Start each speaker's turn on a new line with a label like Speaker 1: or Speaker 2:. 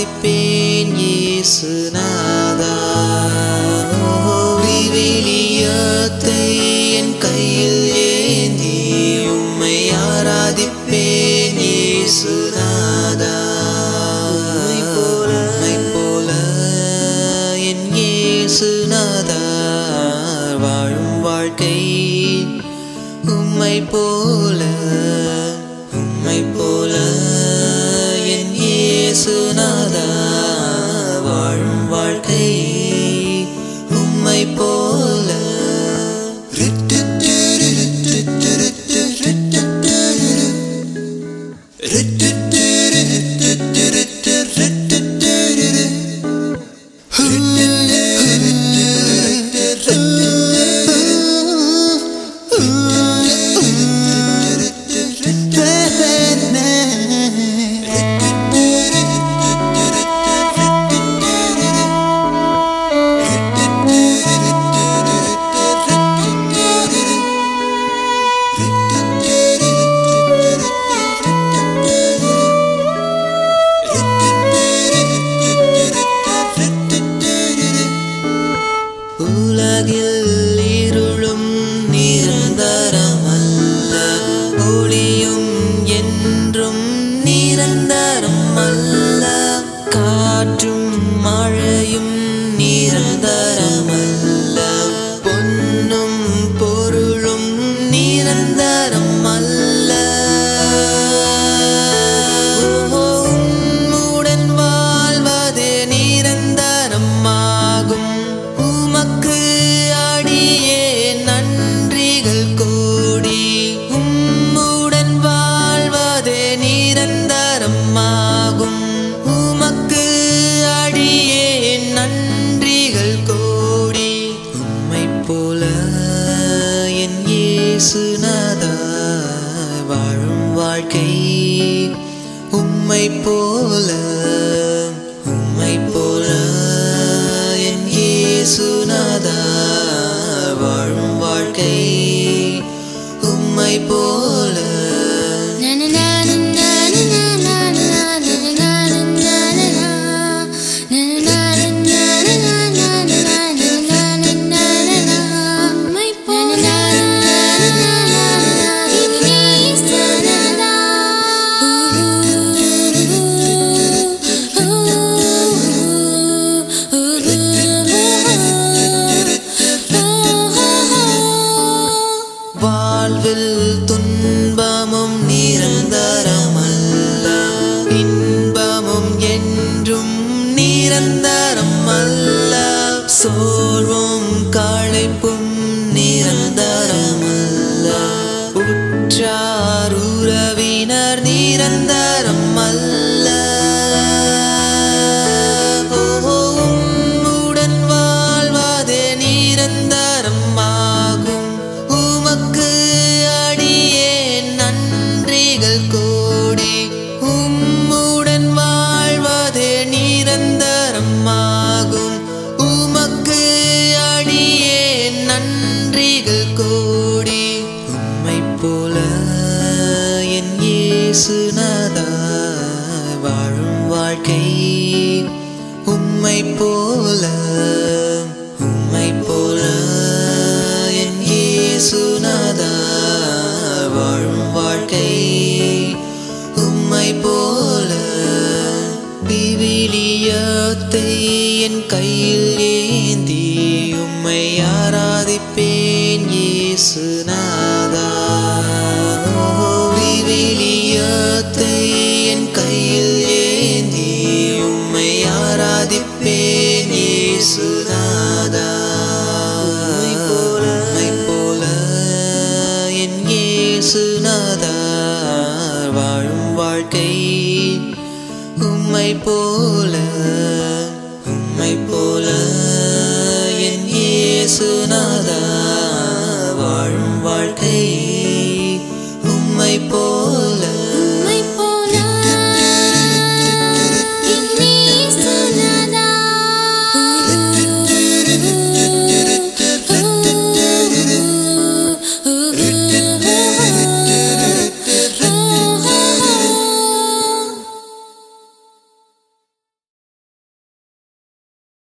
Speaker 1: ஆராதிப்பேன் இயேசுநாதா. விவிலியத்தை என் கையில் ஏந்தி உம்மை ஆராதிப்பேன் இயேசுநாதா. உம்மை போல என் இயேசுநாதா வாழும் வாழ்க்கை உம்மை போல என் இயேசுநாதா வாழும் வாழ்க்கை உம்மை போல. உலகில் இருளும் நிரந்தரமல்ல, ஒளியும் என்றும் நிரந்தரமல்ல, காற்றும் மழையும் நிரந்தரமல்ல, பொன்னும் பொருளும் நிரந்தரமல்ல. உம்முடன் வாழ்வது நிரந்தரமாகும். உமக்கு அடியே நன்றிகள் கோடி. உம்முடன் வாழ்வது நிரந்தரமாகும். உமக்கு அடியே நன்றிகள் கோடி. உம்மை போல என் இயேசுநாதா வாழும் வாழ்க்கை உம்மை போல என் இயேசுநாதா வாழும் வாழ்க்கை உம்மை போல. வாழ்வில் துன்பமும் நிரந்தரமல்ல, இன்பமும் என்றும் நிரந்தரமல்ல, சோர்வும் களைப்பும் நிரந்தரமல்ல, உற்றார் உறவினர் நிரந்தரமல்ல. உம்முடன் வாழ்வது நிரந்தரமாகும். உமக்கு அடியே நன்றிகள் கோடி. உம்முடன் வாழ்வது நிரந்தரமாகும். உமக்கு அடியே நன்றிகள் கோடி. உம்மை போல என் இயேசுநாதா வாழும் வாழ்க்கை உம்மை போல என் இயேசுநாதா வாழும் வாழ்க்கை உம்மை போல. விவிலியத்தை என் கையில் ஏந்தி உம்மை ஆராதிப்பேன் இயேசுநாதா. விவிலியத்தை என் கையில் ஏந்தி உம்மை ஆராதிப்பேன் இயேசுநாதா. உம்மை போல என் இயேசுநாதா வாழும் வாழ்க்கை உம்மை போல என் இயேசுநாதா வாழும் வாழ்க்கை